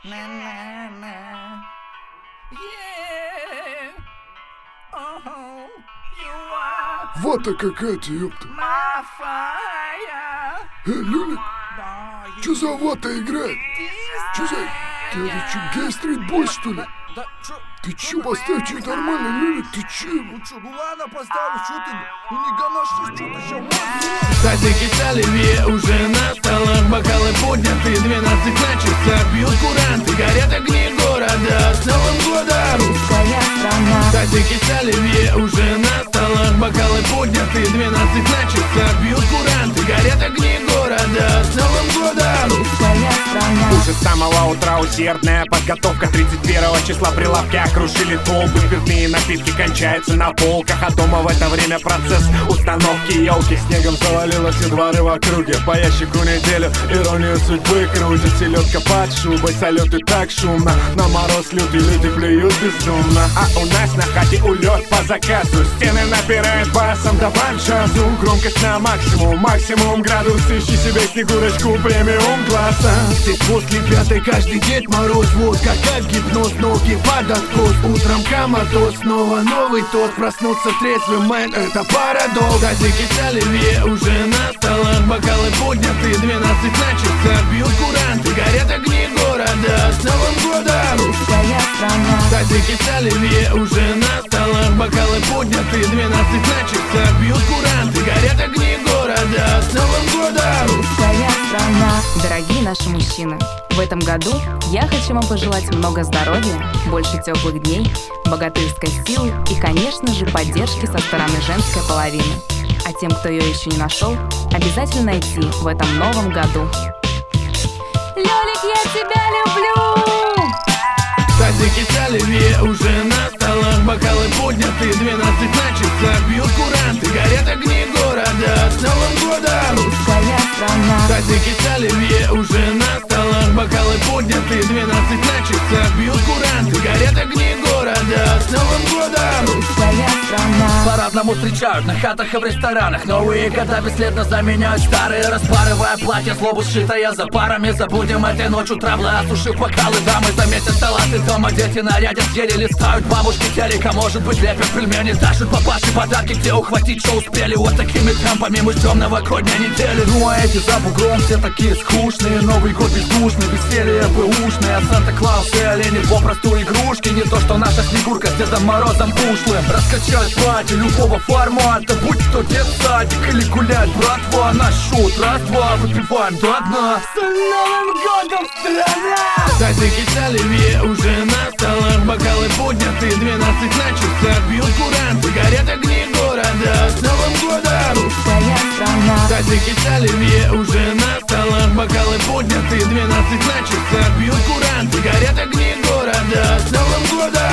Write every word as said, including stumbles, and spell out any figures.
На-на-на. Yeah. Oh, you are Вот а какая-то, ёпта. my fire. Э, Люлик, Да, чё за вата играет? Чё за... Ты это чё, гей-стрит бой, что ли? Да, чё? Ты чё, поставь чё нормально, Люлик, ты чё? Ну чё, ну ладно, поставлю, чё ты? Ну не гоношь, чё ты ща? Тазики с оливье уже на столах, бокалы подняты, двенадцать на часах. Бьют куранты, горят огни города. С Новым годом! Русская страна. Тазики с оливье уже на столах, бокалы подняты, двенадцать на часах. Бьют куранты, горят огни города. С Новым годом! Русская страна. Уже с самого утра усердная подготовка. Тридцать первого числа прилавки окружили толпы. Спиртные напитки кончаются на полках, а дома в это время процесс установки елки. Снегом завалило все дворы в округе. По ящику неделю иронию судьбы крутит. Селедка под шубой, салют и так шумно. На мороз лютый, люди плюют безумно. А у нас на хате улет по заказу. Стены напирают басом, добавь джазу. Громкость на максимум, максимум градус. Ищи себе снегурочку премиум класса. Здесь после пятой каждый Дед Мороз. Вот как как гипноз, ноги под откос. Утром коматоз, снова новый тост. Проснуться трезвым, мэн, это парадокс. Тазики с оливье уже на столах, бокалы подняты, двенадцать на часах. Бьют куранты, горят огни города. С Новым годом! Русская страна. Тазики с оливье уже на столах, бокалы подняты, двенадцать на часах. Бьют куранты, горят огни города. С Новым годом! Русская страна. Дорогие наши мужчины, в этом году я хочу вам пожелать много здоровья, больше теплых дней, богатырской силы и, конечно же, поддержки со стороны женской половины. А тем, кто ее еще не нашел, обязательно найти в этом новом году. Лёлик, я тебя люблю. Тазики с оливье уже на столах, бокалы подняты, двенадцать на часах. Бьют куранты, горят огни города. С Новым годом! Русская страна. Тазики с оливье уже на столах, бокалы подняты, двенадцать на часах. Бьют куранты, горят огни города. С Новым годом! Русская страна. По-разному встречают на хатах и в ресторанах. Новые года бесследно заменяют старые, распарывая платья, злобу сшитая за парами. Забудем этой ночью травлы, осушив бокалы. Дамы заметят салаты дома, дети нарядят зелье, листают бабушки телека. Может быть, лепят пельмени, тащат папаши подарки, где ухватить, что успели. Вот такими темпами мы ждем новогодней недели. Ну а эти за бугром все такие скучные. Новый год бездушный, веселье бэушное. А Санта-Клаус и олени попросту игрушки. Не то, что наша Снегурка с Дедом Морозом ушлым. Раскачать пати любого формата, будь то детсадик или гулять братва. Наш шут, раз-два, выпиваем до дна. С Новым годом, страна! Тазики с оливье уже на столах, бокалы подняты, двенадцать на часах. Бьют куранты, горят огни города. С Новым годом! Русская страна. Тазики с оливье уже на столах, бокалы подняты, двенадцать на часах. Бьют куранты, горят огни города. С Новым годом!